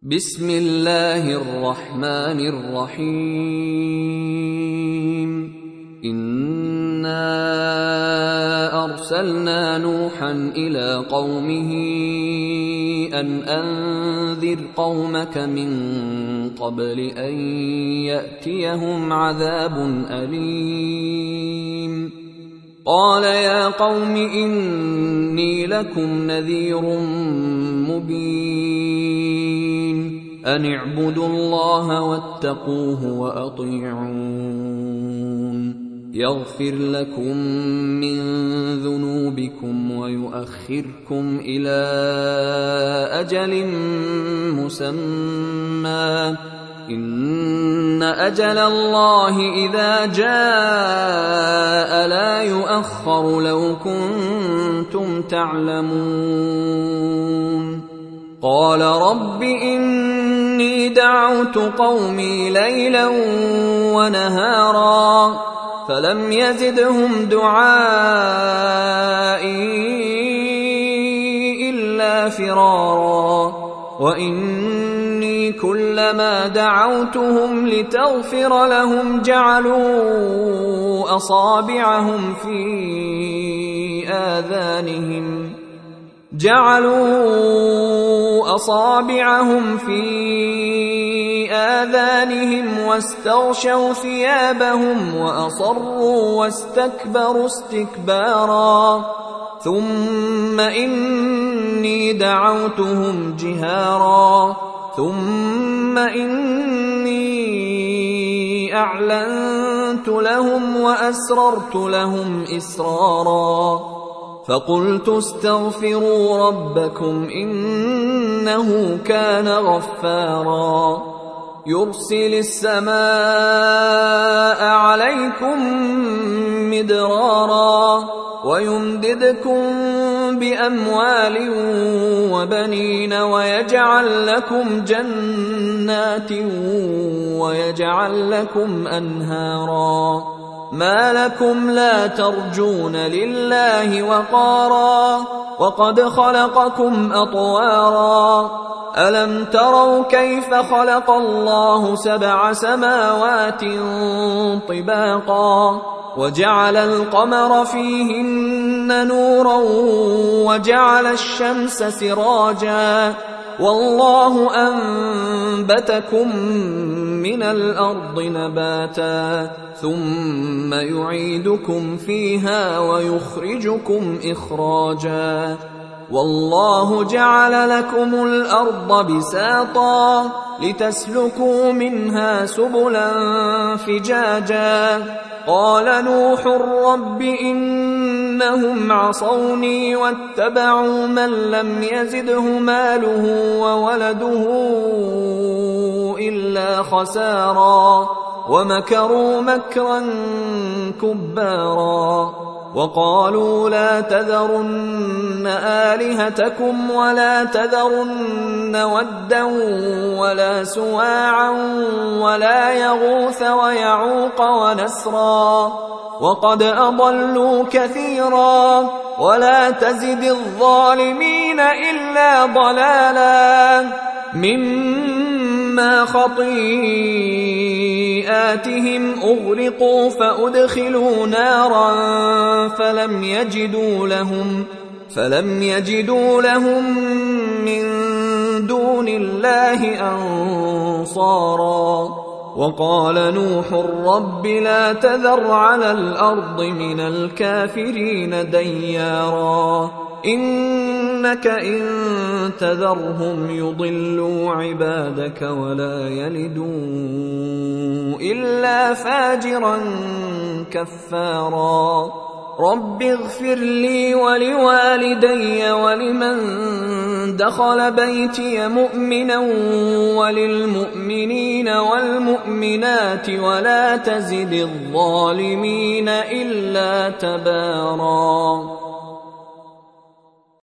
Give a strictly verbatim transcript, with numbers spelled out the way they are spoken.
بسم الله الرحمن الرحيم. إنا أرسلنا نوحا إلى قومه أن أنذر قومك من قبل أن يأتيهم عذاب أليم. قال يا قوم إني لكم نذير مبين، أن اعبدوا الله واتقوه وأطيعون، يغفر لكم من ذنوبكم ويؤخركم إلى أجل مسمى، إن أجل الله إذا جاء لا يؤخر لو كنتم تعلمون. قال رب إني دعوت قومي ليلا ونهارا فلم يزدهم دعائي إلا فرارا، وإني كلما دعوتهم لتغفر لهم جعلوا أصابعهم في آذانهم جعلوا أصابعهم في آذانهم واستغشوا ثيابهم وأصروا واستكبروا استكبارا، ثم إني دعوتهم جهارا ثم إني أعلنت لهم وأسررت لهم إسرارا، فقلت استغفروا ربكم إنه كان غفارا، يرسل السماء عليكم مدرارا ويمددكم بأموال وبنين ويجعل لكم جنات ويجعل لكم أنهارا، ما لكم لا ترجون لله وقارا وقد خلقكم أطوارا، ألم تروا كيف خلق الله سبع سماوات طباقا وجعل القمر فيهن نورا وجعل الشمس سراجا، والله أنبتكم من الأرض نباتا ثم يعيدكم فيها ويخرجكم إخراجا، والله جعل لكم الأرض بساطا لتسلكوا منها سبلا فجاجا. قال نوح رب إنهم عصوني واتبعوا من لم يزده ماله وولده إلا خسارا، ومكروا مكرا كبارا، وقالوا لا تذرن آلهتكم ولا تذرن ودا ولا سواعا ولا يغوث ويعوق ونسرا، وقد أضلوا كثيرا، ولا تزد الظالمين إلا ضلالا، مما خطيئاتهم أغرقوا فأدخلوا نارا فلم يجدوا لهم فلم يجدوا لهم من دون الله أنصارا. وقال نوح رب لا تذر على الأرض من الكافرين ديارا، إنك إن تذرهم يضلوا عبادك ولا يلدوا إلا فاجرا كفارا. رب اغفر لي ولوالدي ولمن دخل بيتي مؤمنا وللمؤمنين والمؤمنات ولا تزد الظالمين إلا تبارا.